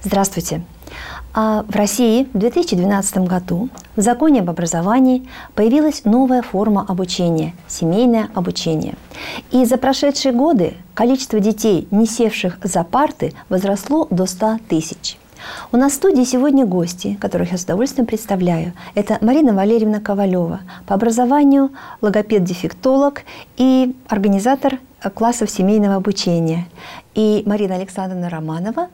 Здравствуйте. В России в 2012 году в законе об образовании появилась новая форма обучения – семейное обучение. И за прошедшие годы количество детей, не севших за парты, возросло до 100 тысяч. У нас в студии сегодня гости, которых я с удовольствием представляю. Это Марина Валерьевна Ковалева, по образованию логопед-дефектолог и организатор классов семейного обучения. И Марина Александровна Романова,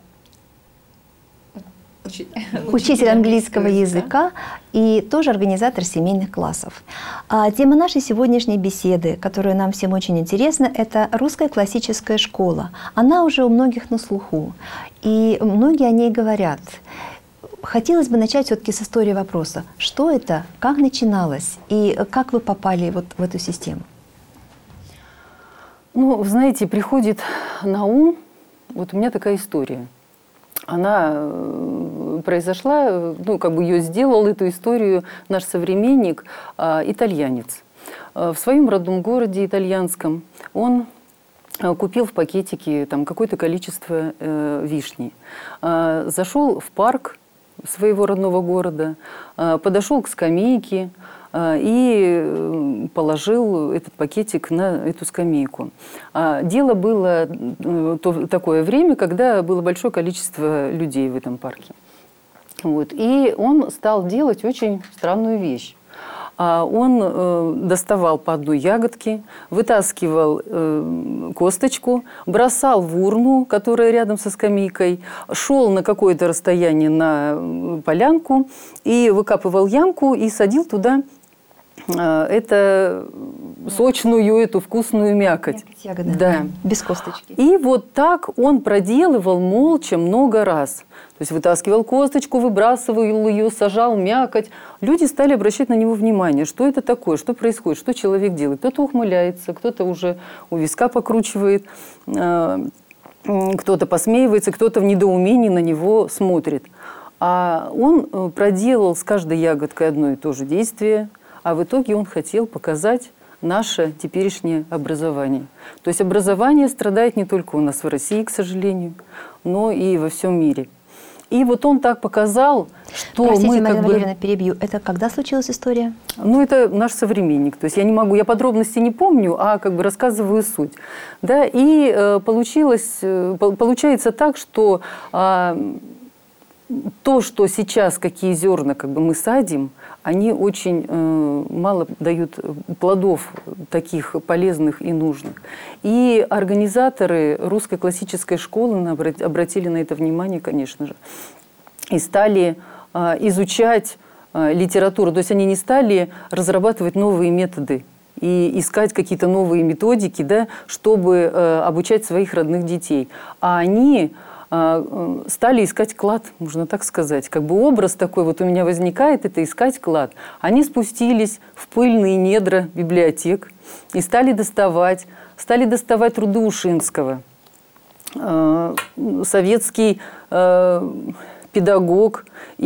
учитель английского языка и тоже организатор семейных классов. Тема нашей сегодняшней беседы, которая нам всем очень интересна, это русская классическая школа. Она уже у многих на слуху, и многие о ней говорят. Хотелось бы начать все-таки с истории вопроса. Что это, как начиналось и как вы попали вот в эту систему? Ну, вы знаете, приходит на ум, вот у меня такая история. Она произошла, ну, как бы ее сделал, эту историю, наш современник, итальянец. В своем родном городе итальянском он купил в пакетике там какое-то количество вишни. Зашел в парк своего родного города, подошел к скамейке и положил этот пакетик на эту скамейку. Дело было такое время, когда было большое количество людей в этом парке. Вот. И он стал делать очень странную вещь. Он доставал по одной ягодке, вытаскивал косточку, бросал в урну, которая рядом со скамейкой, шел на какое-то расстояние на полянку и выкапывал ямку и садил туда сочную, эту вкусную мякоть. Ягода, да. Без косточки. И вот так он проделывал молча много раз. То есть вытаскивал косточку, выбрасывал ее, сажал мякоть. Люди стали обращать на него внимание. Что это такое, что происходит, что человек делает. Кто-то ухмыляется, кто-то уже у виска покручивает, кто-то посмеивается, кто-то в недоумении на него смотрит. А он проделал с каждой ягодкой одно и то же действие. А в итоге он хотел показать наше теперешнее образование. То есть образование страдает не только у нас в России, к сожалению, но и во всем мире. И вот он так показал, что Простите, мы Марина Валерьевна, перебью. Это когда случилась история? Ну, это наш современник. То есть я не могу, я подробности не помню, а как бы рассказываю суть. Да? И получается так, что то, что сейчас, какие зерна как бы мы садим, они очень мало дают плодов таких полезных и нужных. И организаторы русской классической школы обратили на это внимание, конечно же, и стали изучать литературу. То есть они не стали разрабатывать новые методы и искать какие-то новые методики, да, чтобы обучать своих родных детей. А они стали искать клад, можно так сказать. Как бы образ такой вот у меня возникает, это искать клад. Они спустились в пыльные недра библиотек и стали доставать труды Ушинского. Советский педагог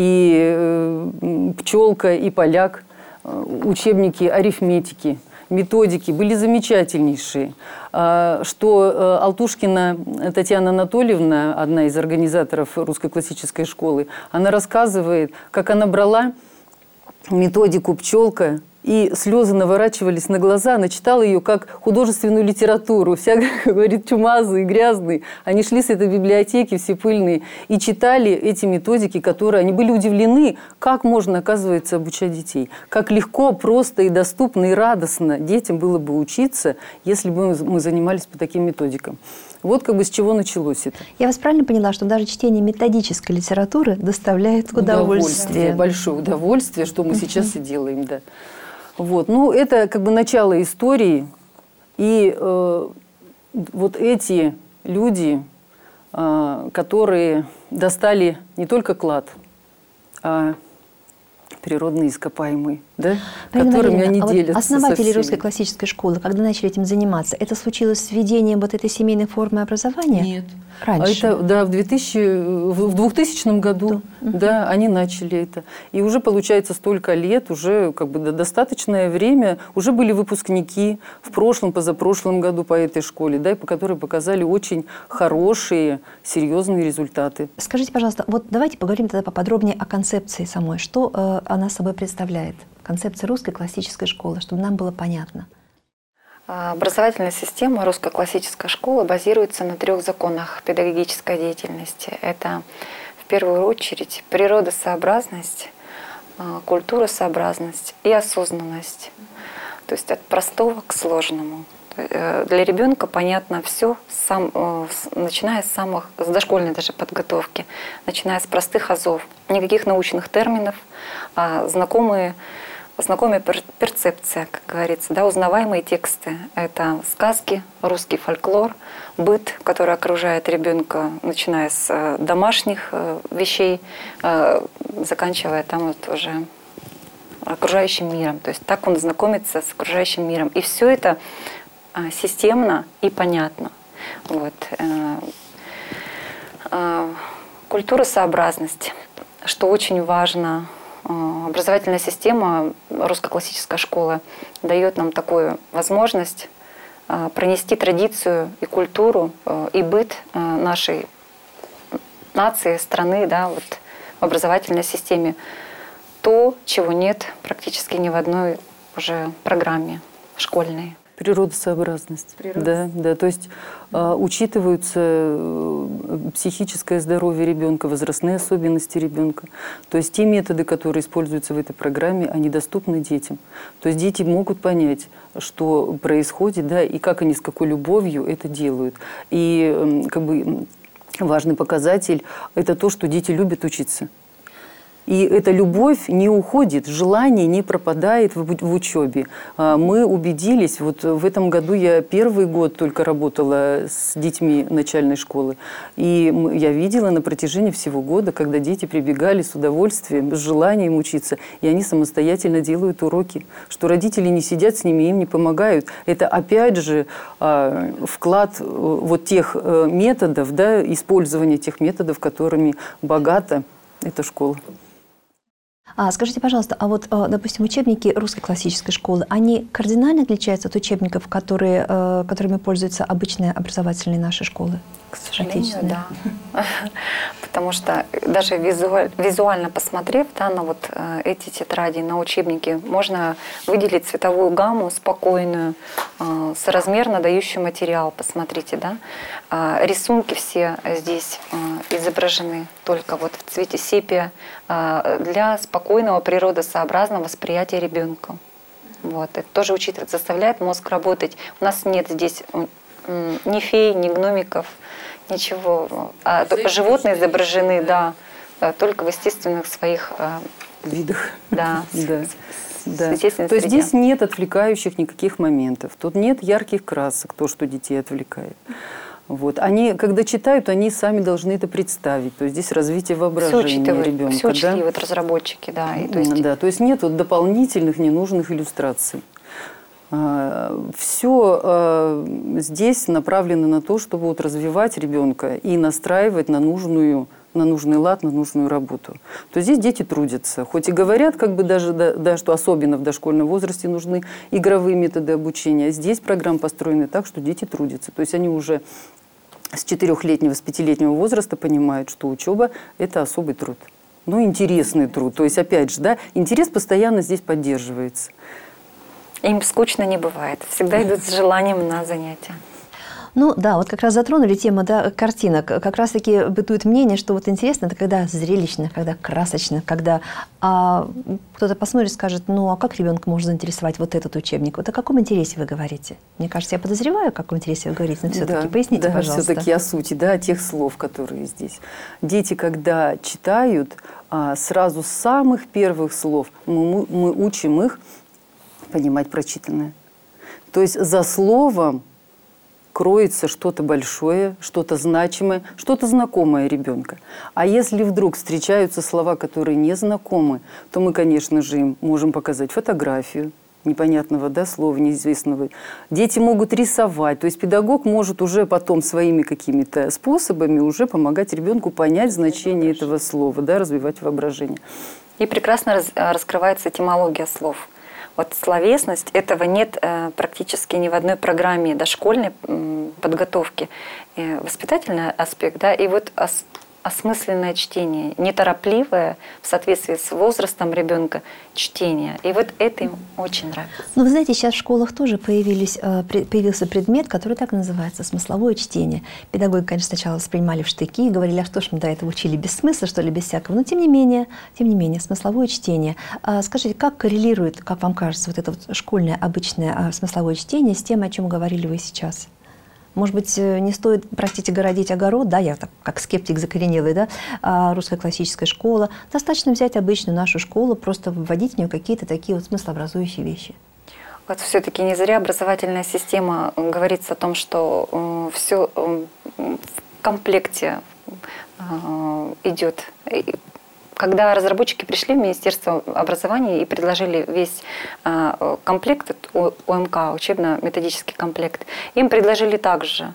и пчелка, и поляк, учебники арифметики, методики были замечательнейшие. Что Алтушкина Татьяна Анатольевна, одна из организаторов русской классической школы, она рассказывает, как она брала методику «Пчелка», и слезы наворачивались на глаза. Она читала ее как художественную литературу. Вся, говорит, чумазые, грязные. Они шли с этой библиотеки, все пыльные, и читали эти методики, которые... Они были удивлены, как можно, оказывается, обучать детей. Как легко, просто и доступно, и радостно детям было бы учиться, если бы мы занимались по таким методикам. Вот как бы с чего началось это. Я вас правильно поняла, что даже чтение методической литературы доставляет удовольствие? Большое удовольствие, что мы сейчас и делаем, да. Вот. Ну, это как бы начало истории. И вот эти люди, которые достали не только клад, а природные ископаемые. да, Марина которыми Валерьевна, они а вот делятся со основатели всеми. русской классической школы, когда начали этим заниматься, это случилось с введением вот этой семейной формы образования? Нет. Раньше? Это, да, в 2000 году, да, они начали это. И уже, получается, столько лет, уже как бы достаточное время, уже были выпускники в прошлом, позапрошлом году по этой школе, да, которые показали очень хорошие, серьезные результаты. Скажите, пожалуйста, вот давайте поговорим тогда поподробнее о концепции самой. Что она собой представляет? Концепция русской классической школы, чтобы нам было понятно. Образовательная система русской классической школы базируется на 3 законах педагогической деятельности. Это в первую очередь природосообразность, культуросообразность и осознанность. То есть от простого к сложному. Для ребенка понятно все, начиная с дошкольной даже подготовки, начиная с простых азов, никаких научных терминов, знакомая перцепция, как говорится, да, узнаваемые тексты. Это сказки, русский фольклор, быт, который окружает ребенка, начиная с домашних вещей, заканчивая там вот уже окружающим миром. То есть так он знакомится с окружающим миром. И все это системно и понятно. Вот. Культуросообразность, что очень важно. Образовательная система русской классической школы дает нам такую возможность пронести традицию и культуру, и быт нашей нации, страны, да, вот, в образовательной системе. То, чего нет практически ни в одной уже программе школьной. Природосообразность. Да, да. То есть учитываются психическое здоровье ребенка, возрастные особенности ребенка. То есть те методы, которые используются в этой программе, они доступны детям. То есть дети могут понять, что происходит, да, и как они с какой любовью это делают. И как бы важный показатель – это то, что дети любят учиться. И эта любовь не уходит, желание не пропадает в учебе. Мы убедились, вот в этом году я первый год только работала с детьми начальной школы, и я видела на протяжении всего года, когда дети прибегали с удовольствием, с желанием учиться, и они самостоятельно делают уроки, что родители не сидят с ними, им не помогают. Это опять же вклад вот тех методов, да, использования тех методов, которыми богата эта школа. Скажите, пожалуйста, а вот, допустим, учебники русской классической школы, они кардинально отличаются от учебников, которыми пользуются обычные образовательные наши школы? К сожалению, да. Потому что даже визуально посмотрев, да, на вот эти тетради, на учебники, можно выделить цветовую гамму спокойную, соразмерно дающую материал. Посмотрите, да. Рисунки все здесь изображены только вот в цвете сепия для спокойного природосообразного восприятия ребенка. Вот. Это тоже учитывать, заставляет мозг работать. У нас нет здесь ни фей, ни гномиков, ничего. Животные изображены, да, только в естественных своих видах. Да. Да. То есть здесь нет отвлекающих никаких моментов. Тут нет ярких красок, то, что детей отвлекает. Вот. Они, когда читают, они сами должны это представить. То есть здесь развитие воображения ребенка. Все учитывают разработчики, да. И, то есть нет вот дополнительных ненужных иллюстраций. Все здесь направлено на то, чтобы вот развивать ребенка и настраивать на нужный лад, на нужную работу. То есть здесь дети трудятся. Хоть и говорят, как бы даже, да, что особенно в дошкольном возрасте нужны игровые методы обучения. Здесь программа построена так, что дети трудятся. То есть они уже с 4-летнего, с 5-летнего возраста понимают, что учеба – это особый труд. Ну, интересный труд. То есть, опять же, да, интерес постоянно здесь поддерживается. Им скучно не бывает. Всегда идут с желанием на занятия. Ну да, вот как раз затронули тему, да, картинок. Как раз-таки бытует мнение, что вот интересно, это когда зрелищно, когда красочно, когда кто-то посмотрит и скажет, ну а как ребенка можно заинтересовать вот этот учебник? Вот о каком интересе вы говорите? Мне кажется, я подозреваю, о каком интересе вы говорите, но все-таки поясните, пожалуйста. Все-таки о сути, да, о тех слов, которые здесь. Дети, когда читают, сразу с самых первых слов мы учим их понимать прочитанное. То есть за словом кроется что-то большое, что-то значимое, что-то знакомое ребенка. А если вдруг встречаются слова, которые не знакомы, то мы, конечно же, им можем показать фотографию непонятного, да, слова, неизвестного. Дети могут рисовать. То есть педагог может уже потом своими какими-то способами уже помогать ребенку понять значение этого слова, да, развивать воображение. И прекрасно раскрывается этимология слов. Вот словесность, этого нет практически ни в одной программе дошкольной подготовки. Воспитательный аспект, да, и вот осмысленное чтение, неторопливое в соответствии с возрастом ребенка чтение. И вот это им очень нравится. Ну, вы знаете, сейчас в школах тоже появился предмет, который так и называется — смысловое чтение. Педагоги, конечно, сначала воспринимали в штыки и говорили, а что ж мы до этого учили без смысла, что ли, без всякого. Но тем не менее, смысловое чтение. Скажите, как коррелирует, как вам кажется, вот это вот школьное обычное смысловое чтение с тем, о чем говорили вы сейчас? Может быть, не стоит, простите, городить огород, да, я так, как скептик закоренелый, да, русская классическая школа. Достаточно взять обычную нашу школу, просто вводить в нее какие-то такие вот смыслообразующие вещи. Вот все-таки не зря образовательная система говорится о том, что все в комплекте идет. Когда разработчики пришли в Министерство образования и предложили весь комплект, ОМК, учебно-методический комплект, им предложили также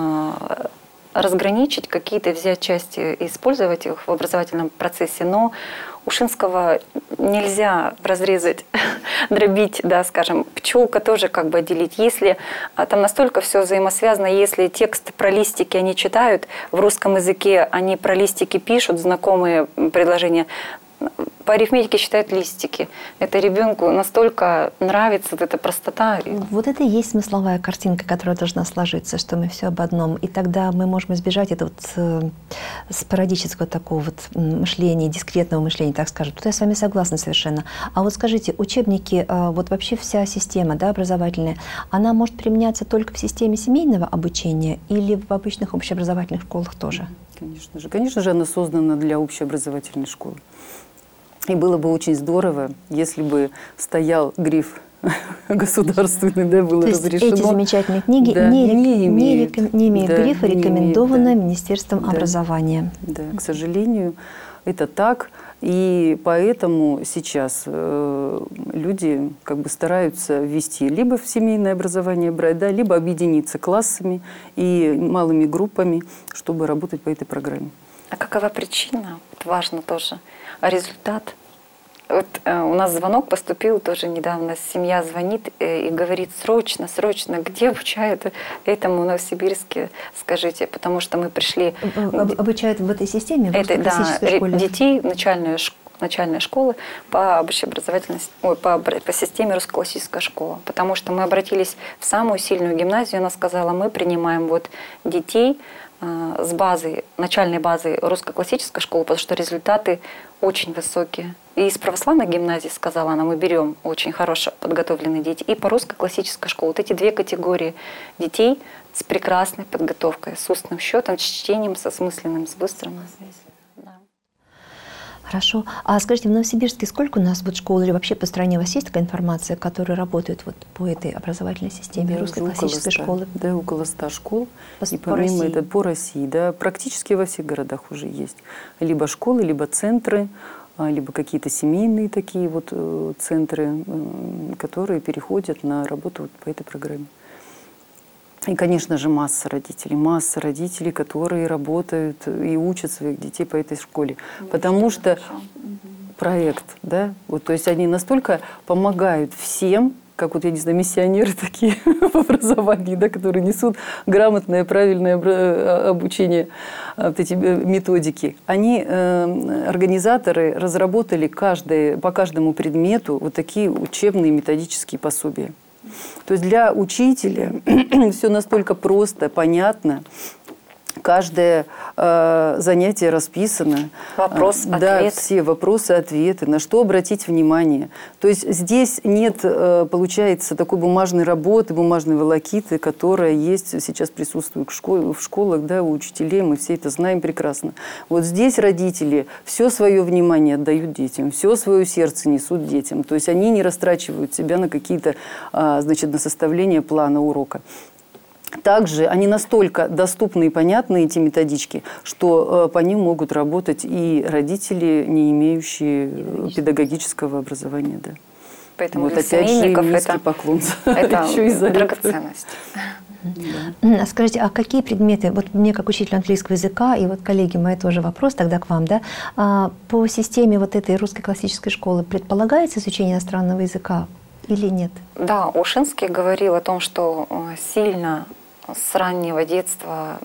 разграничить какие-то, взять части и использовать их в образовательном процессе, но Ушинского нельзя разрезать, дробить, да, скажем, пчелка тоже как бы отделить. Если там настолько все взаимосвязано, если текст про листики они читают, в русском языке они про листики пишут, знакомые предложения, по арифметике считают листики. Это ребенку настолько нравится вот эта простота. Вот это и есть смысловая картинка, которая должна сложиться, что мы все об одном. И тогда мы можем избежать этого вот спорадического такого вот мышления, дискретного мышления, так скажем. Тут я с вами согласна совершенно. А вот скажите, учебники, вот вообще вся система, да, образовательная, она может применяться только в системе семейного обучения или в обычных общеобразовательных школах тоже? Конечно же, она создана для общеобразовательной школы. И было бы очень здорово, если бы стоял гриф государственный, да, было разрешено. То есть эти замечательные книги, да, не имеют грифа, рекомендовано Министерством образования. Да, к сожалению, это так. И поэтому сейчас люди как бы стараются ввести либо в семейное образование брать, да, либо объединиться классами и малыми группами, чтобы работать по этой программе. А какова причина? Вот важно тоже. А результат? Вот у нас звонок поступил тоже недавно. Семья звонит и говорит: срочно, где обучают этому в Новосибирске, скажите, потому что мы пришли... Обучают в этой системе? Да, детей начальной школы по общеобразовательности, по системе русской классической школы. Потому что мы обратились в самую сильную гимназию, она сказала: мы принимаем вот детей с базы, начальной базы русской классической школы, потому что результаты очень высокие. И из православной гимназии, сказала она, мы берем очень хорошо подготовленные дети. И по русской классической школе. Вот эти две категории детей с прекрасной подготовкой, с устным счетом, с чтением, с осмысленным, с быстрым. Хорошо. А скажите, в Новосибирске сколько у нас вот школ или вообще по стране у вас есть такая информация, которые работают вот по этой образовательной системе, да, русской классической школы? Да, около 100 школ. И помимо этого по России, да, практически во всех городах уже есть. Либо школы, либо центры, либо какие-то семейные такие вот центры, которые переходят на работу вот по этой программе. И, конечно же, масса родителей, которые работают и учат своих детей по этой школе. Потому что проект, да, вот, то есть они настолько помогают всем, как вот, я не знаю, миссионеры такие в образовании, да, которые несут грамотное, правильное обучение, вот эти методики. Они, организаторы, разработали по каждому предмету вот такие учебные методические пособия. То есть для учителя все настолько просто, понятно. Каждое занятие расписано. Вопрос-ответ. Да, все вопросы-ответы, на что обратить внимание. То есть здесь нет, получается, такой бумажной работы, бумажной волокиты, которая есть, сейчас присутствует в школах, да, у учителей, мы все это знаем прекрасно. Вот здесь родители все свое внимание отдают детям, все свое сердце несут детям. То есть они не растрачивают себя на какие-то, значит, на составление плана урока. также они настолько доступны и понятны, эти методички, что по ним могут работать и родители, не имеющие педагогического образования. Да. Поэтому Вот для опять же семейников низкий поклон. это Еще и за это. драгоценность. А скажите, а какие предметы, вот мне как учитель английского языка, и вот коллеги мои тоже вопрос тогда к вам, да, по системе вот этой русской классической школы предполагается изучение иностранного языка или нет? Да, Ушинский говорил о том, что сильно с раннего детства,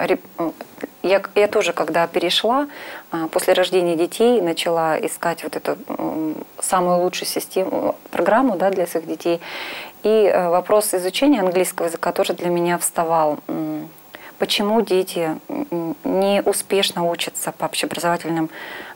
я тоже, когда перешла, после рождения детей, начала искать вот эту самую лучшую систему, программу, да, для своих детей. И вопрос изучения английского языка тоже для меня вставал. Почему дети не успешно учатся по общеобразовательным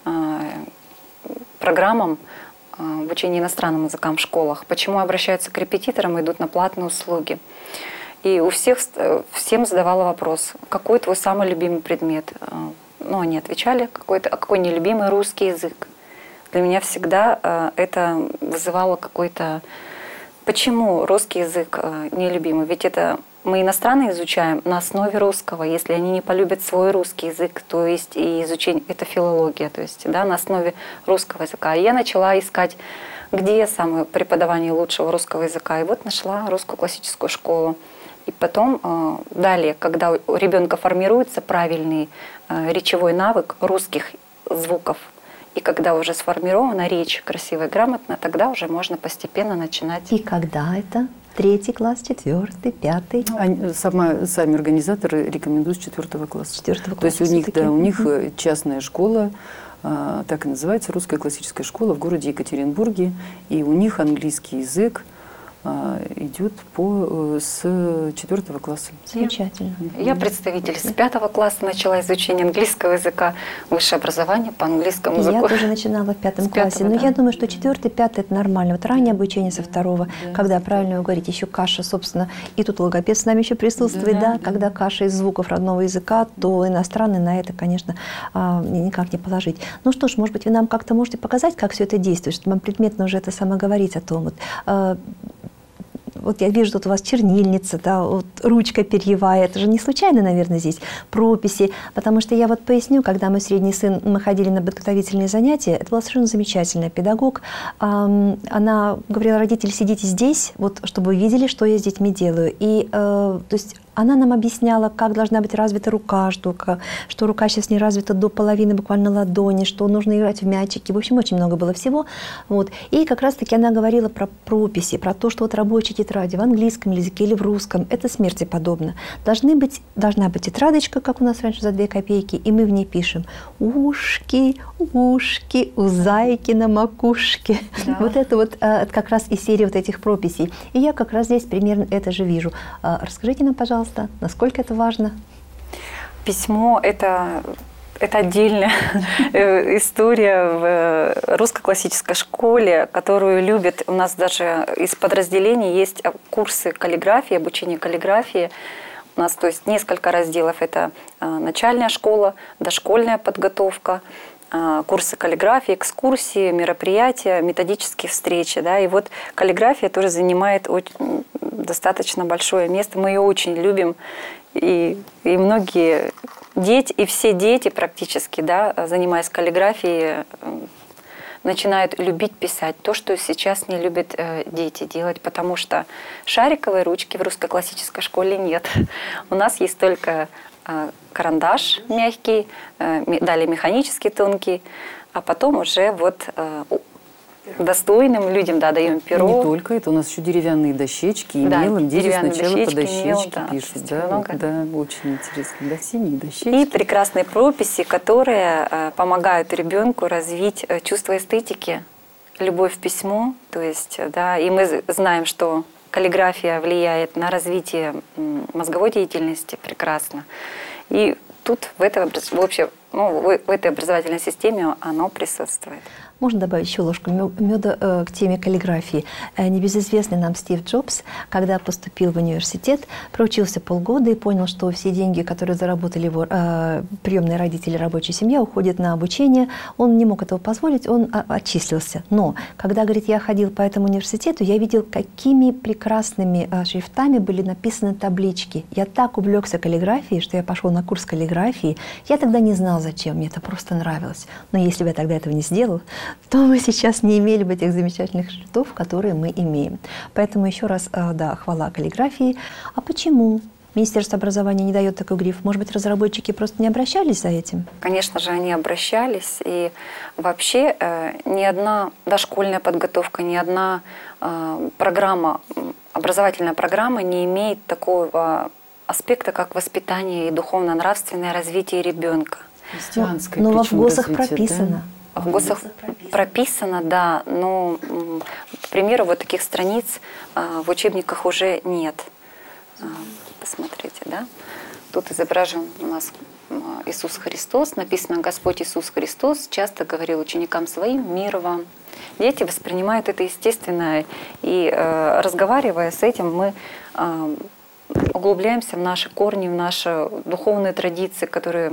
программам обучения иностранным языкам в школах? Почему обращаются к репетиторам и идут на платные услуги? И у всем задавала вопрос, какой твой самый любимый предмет? Ну, они отвечали, какой нелюбимый русский язык. Для меня всегда это вызывало какой-то... Почему русский язык нелюбимый? Ведь это мы иностранный изучаем на основе русского. Если они не полюбят свой русский язык, то есть и изучение, это филология, то есть да, на основе русского языка. И я начала искать, где самое преподавание лучшего русского языка. И вот нашла русскую классическую школу. И потом далее, когда у ребенка формируется правильный речевой навык русских звуков, и когда уже сформирована речь красивая, грамотно, тогда уже можно постепенно начинать. И когда это? 3 класс, 4, 5? Сами организаторы рекомендуют с 4 класса. 4 класса. То есть у них, да, у них частная школа, так и называется, русская классическая школа в городе Екатеринбурге, и у них английский язык идет с 4 класса. Замечательно. Я представитель с 5 класса начала изучение английского языка, высшее образование по английскому языку. Я тоже начинала в 5 классе. Но да. я думаю, что 4, 5 это нормально. Вот раннее обучение со 2, когда, правильно вы говорите, еще каша, собственно, и тут логопед с нами еще присутствует, да. Когда каша из звуков родного языка, то иностранный на это, конечно, никак не положить. Ну что ж, может быть, вы нам как-то можете показать, как все это действует, чтобы нам предметно уже это само говорить о том. Вот я вижу, тут у вас чернильница, да, вот ручка перьевая. Это же не случайно, наверное, здесь прописи. Потому что я вот поясню, когда мой средний сын, мы ходили на подготовительные занятия, это была совершенно замечательная педагог. Она говорила: родители, сидите здесь, вот, чтобы вы видели, что я с детьми делаю. И, то есть, она нам объясняла, как должна быть развита рука, что рука сейчас не развита до половины, буквально ладони, что нужно играть в мячики. В общем, очень много было всего. Вот. И как раз-таки она говорила про прописи, про то, что вот рабочие тетради в английском языке или в русском, это смерти подобно. Должна быть тетрадочка, как у нас раньше за 2 копейки, и мы в ней пишем: ушки, ушки, у зайки на макушке. Да. Вот это как раз из серии вот этих прописей. И я как раз здесь примерно это же вижу. Расскажите нам, пожалуйста, насколько это важно? Письмо – это отдельная история в русской классической школе, которую любят. У нас даже из подразделений есть курсы каллиграфии, обучение каллиграфии. У нас, то есть, несколько разделов. Это начальная школа, дошкольная подготовка, курсы каллиграфии, экскурсии, мероприятия, методические встречи. Да? И вот каллиграфия тоже занимает достаточно большое место. Мы ее очень любим. И многие дети, и все дети практически, да, занимаясь каллиграфией, начинают любить писать. То, что сейчас не любят дети делать, потому что шариковой ручки в русской классической школе нет. У нас есть только карандаш мягкий, далее механический тонкий, а потом уже вот достойным людям, да, даем перо. Не только это, у нас еще деревянные дощечки, и да, мелом дети сначала по дощечке да, пишут. Да, да, очень интересно. Да, синие дощечки. И прекрасные прописи, которые помогают ребенку развить чувство эстетики, любовь к письму. То есть, да, и мы знаем, что каллиграфия влияет на развитие мозговой деятельности прекрасно. И тут в этой образовательной системе оно присутствует. Можно добавить еще ложку меда к теме каллиграфии. Небезызвестный нам Стив Джобс, когда поступил в университет, проучился полгода и понял, что все деньги, которые заработали его приемные родители, рабочая семья, уходят на обучение. Он не мог этого позволить, он отчислился. Но когда, говорит, я ходил по этому университету, я видел, какими прекрасными шрифтами были написаны таблички. Я так увлекся каллиграфией, что я пошел на курс каллиграфии. Я тогда не знал, зачем, мне это просто нравилось. Но если бы я тогда этого не сделал, то мы сейчас не имели бы этих замечательных шрифтов, которые мы имеем. Поэтому еще раз, да, хвала каллиграфии. А почему Министерство образования не дает такой гриф? Может быть, разработчики просто не обращались за этим? Конечно же, они обращались. И вообще ни одна дошкольная подготовка, ни одна программа, образовательная программа не имеет такого аспекта, как воспитание и духовно-нравственное развитие ребенка. Христианское, но во ВГОСах развитие, прописано. Да? В ГОСах прописано, да, но, к примеру, вот таких страниц в учебниках уже нет. Посмотрите, да? Тут изображен у нас Иисус Христос, написано «Господь Иисус Христос часто говорил ученикам своим: мир вам». Дети воспринимают это естественно, и разговаривая с этим, мы углубляемся в наши корни, в наши духовные традиции,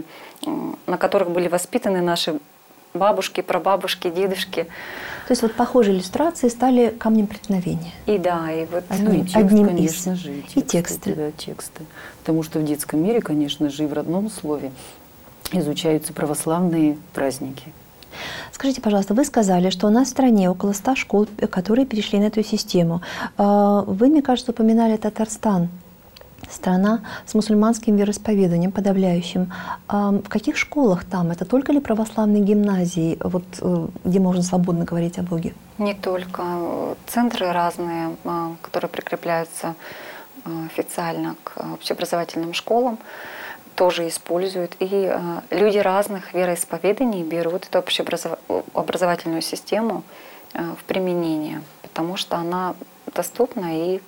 на которых были воспитаны наши бабушки, прабабушки, дедушки. То есть вот похожие иллюстрации стали камнем преткновения. И да, и вот Одним, и текст, одним конечно из. же, И тексты. Да, тексты. Потому что в детском мире, конечно же, и в родном слове изучаются православные праздники. Скажите, пожалуйста, вы сказали, что у нас в стране около 100 школ, которые перешли на эту систему. Вы, мне кажется, упоминали Татарстан. Страна с мусульманским вероисповеданием подавляющим. В каких школах там? Это только ли православные гимназии, вот, где можно свободно говорить о Боге? не только. Центры разные, которые прикрепляются официально к общеобразовательным школам, тоже используют. И люди разных вероисповеданий берут эту общеобразовательную систему в применение, потому что она доступна и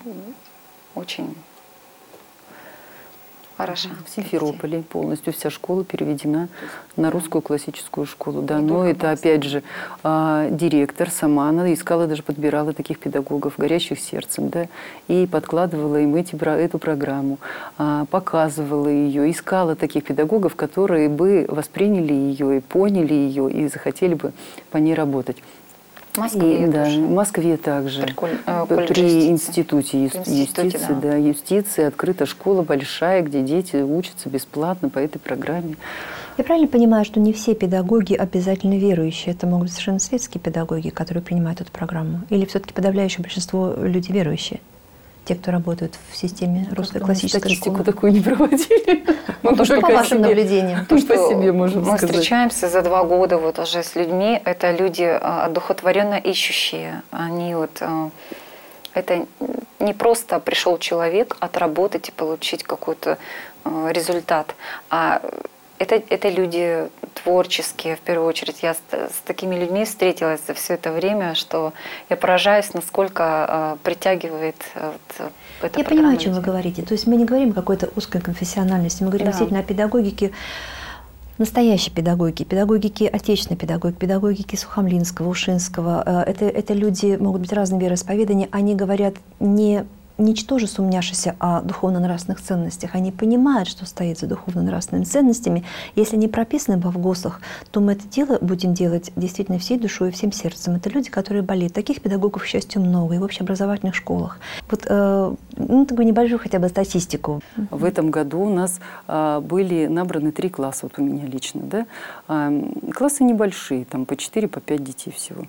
очень хороша. В Симферополе полностью вся школа переведена на русскую классическую школу. Да, но это опять же директор сама, она искала, даже подбирала таких педагогов, горящих сердцем, да, и подкладывала им эту программу, показывала ее, искала таких педагогов, которые бы восприняли ее и поняли ее и захотели бы по ней работать. В Москве, да, в Москве также. При институте юстиции, да, юстиции открыта школа большая, где дети учатся бесплатно по этой программе. Я правильно понимаю, что не все педагоги обязательно верующие? Это могут быть совершенно светские педагоги, которые принимают эту программу? Или все-таки подавляющее большинство люди верующие? Те, кто работают в системе русской классической школы? Статистику такую не проводили. Ну, то, что по вашим наблюдениям. То, что себе можем мы сказать. встречаемся за 2 года вот уже с людьми. Это люди одухотворенно ищущие. Они вот... Это не просто пришел человек отработать и получить какой-то результат, а это люди творческие, в первую очередь. Я с такими людьми встретилась за все это время, что я поражаюсь, насколько притягивает эта Я понимаю, о чем вы говорите. То есть мы не говорим о какой-то узкой конфессиональности, мы говорим действительно о педагогике, настоящей педагогике, педагогике отечественной педагогики, педагогике Сухомлинского, Ушинского. Это люди могут быть разные вероисповедания, они говорят не ничтоже сумняшися о духовно-нравственных ценностях. Они понимают, что стоит за духовно-нравственными ценностями. Если они прописаны во ВГОСах, то мы это дело будем делать действительно всей душой и всем сердцем. Это люди, которые болеют. Таких педагогов, к счастью, много и в общеобразовательных школах. Вот такую небольшую хотя бы статистику. В этом году у нас были набраны 3 класса, вот у меня лично. Да? Классы небольшие, там по 4, по 5 детей всего.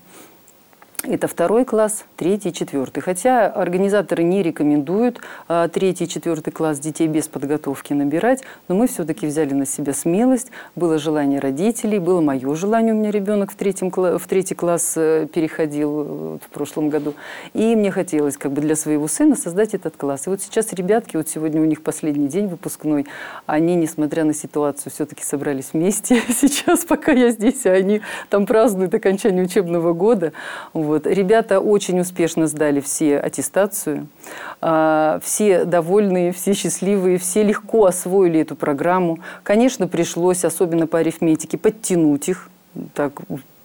Это 2 класс, 3 и 4. Хотя организаторы не рекомендуют 3 и 4 класс детей без подготовки набирать, но мы все-таки взяли на себя смелость. Было желание родителей, было мое желание. У меня ребенок в 3 класс переходил в прошлом году. И мне хотелось как бы для своего сына создать этот класс. И вот сейчас ребятки, вот сегодня у них последний день выпускной, они, несмотря на ситуацию, все-таки собрались вместе сейчас, пока я здесь, а они там празднуют окончание учебного года. Вот. Ребята очень успешно сдали все аттестацию, все довольные, все счастливые, все легко освоили эту программу. Конечно, пришлось, особенно по арифметике, подтянуть их, так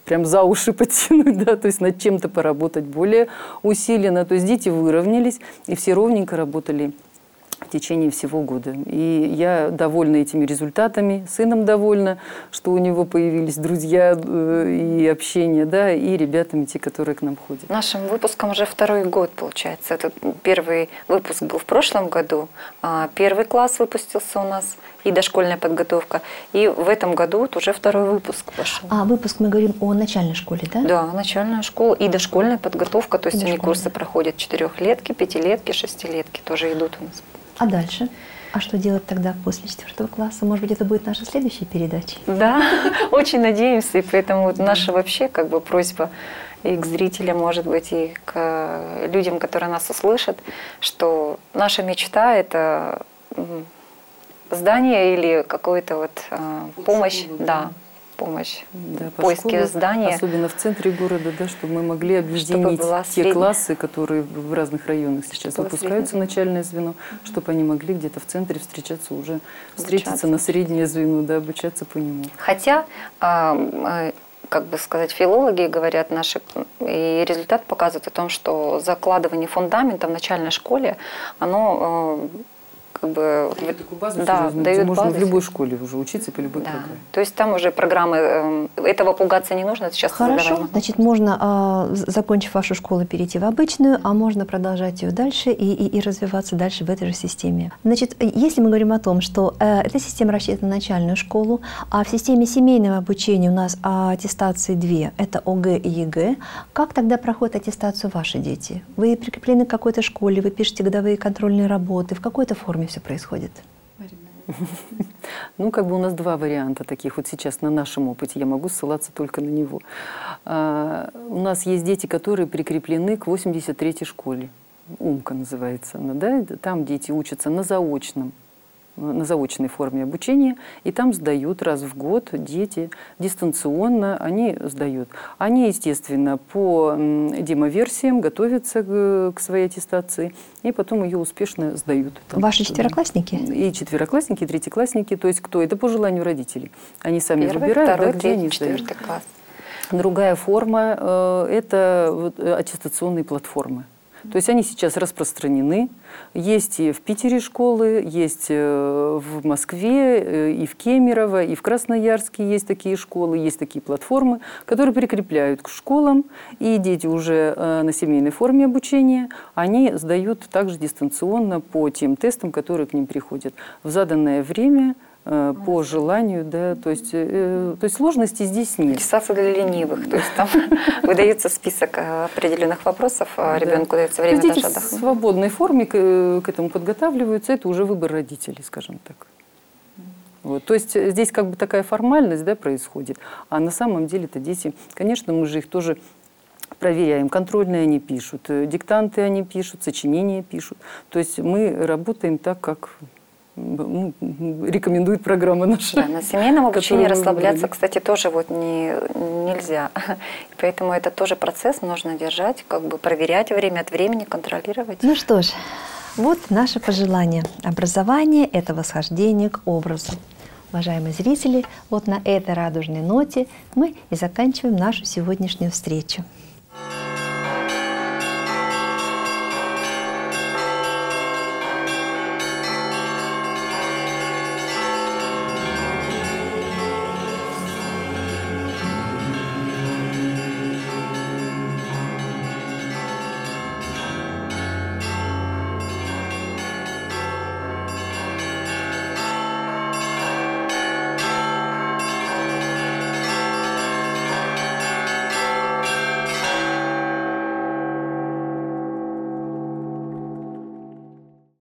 прям за уши подтянуть, да, то есть над чем-то поработать более усиленно. То есть дети выровнялись, и все ровненько работали в течение всего года. И я довольна этими результатами, сыном довольна, что у него появились друзья и общение, да, и ребятами, те, которые к нам ходят. Нашим выпуском уже второй год, получается. Это первый выпуск был в прошлом году, первый класс выпустился у нас, и дошкольная подготовка. И в этом году вот уже второй выпуск пошел. А выпуск мы говорим о начальной школе, да? Да, начальная школа и дошкольная подготовка. То есть они курсы проходят 4-летки, 5-летки, 6-летки тоже идут у нас. А дальше? А что делать тогда после 4 класса? Может быть, это будет наша следующая передача? Да, очень надеемся. И поэтому вот наша вообще как бы просьба и к зрителям, может быть, и к людям, которые нас услышат, что наша мечта – это здание или какая-то вот помощь, да, помощь в поиске здания. Особенно в центре города, да, чтобы мы могли объединить те классы, которые в разных районах сейчас выпускаются, начальное звено, чтобы они могли где-то в центре встретиться на среднее звено, да, обучаться по нему. Хотя, как бы сказать, филологи говорят наши, и результат показывает о том, что закладывание фундамента в начальной школе, оно как бы дает такую базу, да, дает можно базу. В любой школе уже учиться по любой программе. То есть там уже программы, этого пугаться не нужно, это сейчас Хорошо, значит, можно, закончив вашу школу, перейти в обычную, а можно продолжать ее дальше и развиваться дальше в этой же системе. Значит, если мы говорим о том, что эта система рассчитана на начальную школу, а в системе семейного обучения у нас аттестации 2, это ОГЭ и ЕГЭ, как тогда проходит аттестацию ваши дети? Вы прикреплены к какой-то школе, вы пишете годовые контрольные работы, в какой-то форме все происходит? Ну, как бы у нас два варианта таких. Вот сейчас на нашем опыте я могу ссылаться только на него. У нас есть дети, которые прикреплены к 83-й школе. УМКа называется она, да? Там дети учатся на заочной форме обучения, и там сдают раз в год дети дистанционно, они сдают. Они, естественно, по демоверсиям готовятся к своей аттестации, и потом ее успешно сдают. Ваши четвероклассники? И четвероклассники, и третьеклассники, то есть кто? Это по желанию родителей. Они сами Первый, выбирают, второй, где они сдают. 4 класс. Другая форма – это аттестационные платформы. То есть они сейчас распространены. Есть и в Питере школы, есть в Москве, и в Кемерово, и в Красноярске есть такие школы, есть такие платформы, которые прикрепляют к школам. И дети уже на семейной форме обучения, они сдают также дистанционно по тем тестам, которые к ним приходят в заданное время, по желанию, да, то есть сложностей здесь нет. Аттестация для ленивых, то есть там выдается список определенных вопросов, ребенку дается время даже отдохнуть. В свободной форме к этому подготавливаются, это уже выбор родителей, скажем так. Вот. То есть здесь как бы такая формальность, да, происходит, а на самом деле-то дети, конечно, мы же их тоже проверяем, контрольные они пишут, диктанты они пишут, сочинения пишут. То есть мы работаем так, как рекомендует программа наша. Да, на семейном обучении расслабляться, кстати, тоже вот нельзя. Поэтому это тоже процесс, нужно держать, как бы проверять время от времени, контролировать. Ну что ж, вот наше пожелание. Образование – это восхождение к образу. Уважаемые зрители, вот на этой радужной ноте мы и заканчиваем нашу сегодняшнюю встречу.